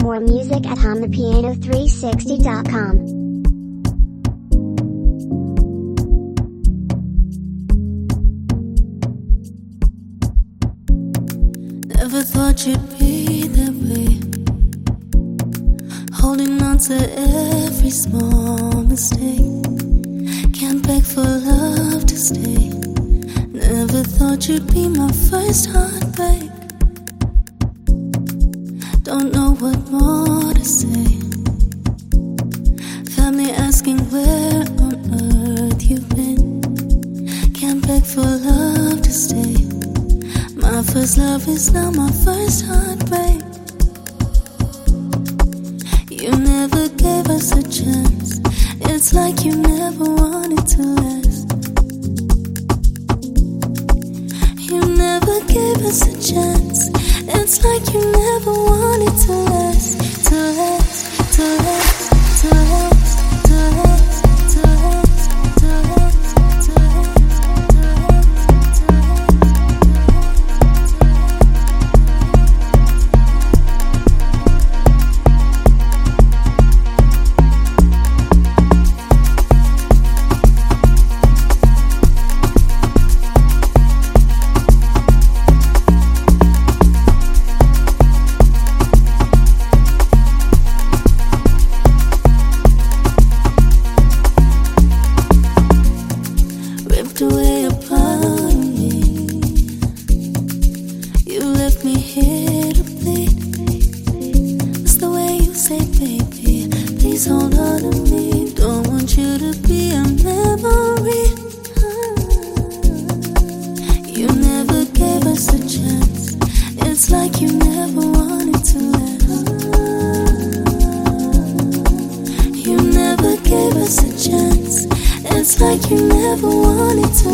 More music at HumThePiano360.com. Never thought you'd be that way, holding on to every small mistake. Can't beg for love to stay. Never thought you'd be my first heartbreak. Don't know what more to say. Family asking where on earth you've been. Can't beg for love to stay. My first love is now my first heartbreak. You never gave us a chance. It's like you never wanted to last. You never gave us a chance. It's like you never wanted to last. To last, to last, to last, to last, to last, to last, to last, to away a part of me. You left me here to bleed. That's the way you say, baby, please hold on to me. Don't want you to be a memory. You never gave us a chance. It's like you never wanted to last. You never gave us a chance. It's like you never wanted to